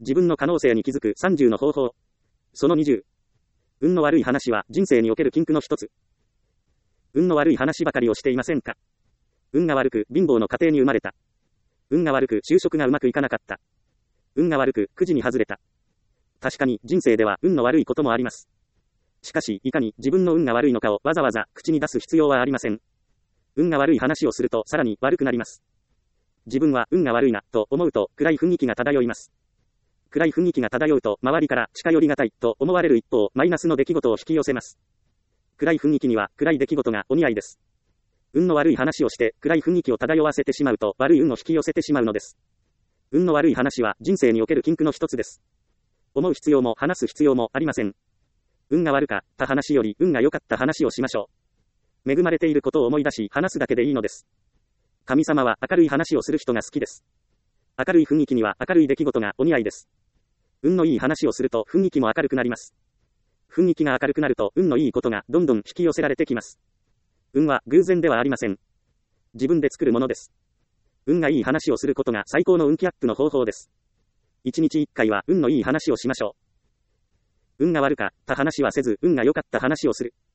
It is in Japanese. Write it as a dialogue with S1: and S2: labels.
S1: 自分の可能性に気づく30の方法。その20。運の悪い話は人生における禁句の一つ。運の悪い話ばかりをしていませんか？運が悪く貧乏の家庭に生まれた。運が悪く就職がうまくいかなかった。運が悪くくじに外れた。確かに人生では運の悪いこともあります。しかし、いかに自分の運が悪いのかをわざわざ口に出す必要はありません。運が悪い話をするとさらに悪くなります。自分は運が悪いなと思うと暗い雰囲気が漂います。暗い雰囲気が漂うと周りから近寄りがたいと思われる一方、マイナスの出来事を引き寄せます。暗い雰囲気には暗い出来事がお似合いです。運の悪い話をして暗い雰囲気を漂わせてしまうと悪い運を引き寄せてしまうのです。運の悪い話は人生における禁句の一つです。思う必要も話す必要もありません。運が悪かった話より運が良かった話をしましょう。恵まれていることを思い出し話すだけでいいのです。神様は明るい話をする人が好きです。明るい雰囲気には明るい出来事がお似合いです。運のいい話をすると雰囲気も明るくなります。雰囲気が明るくなると運のいいことがどんどん引き寄せられてきます。運は偶然ではありません。自分で作るものです。運がいい話をすることが最高の運気アップの方法です。1日1回は運のいい話をしましょう。運が悪かった話はせず運が良かった話をする。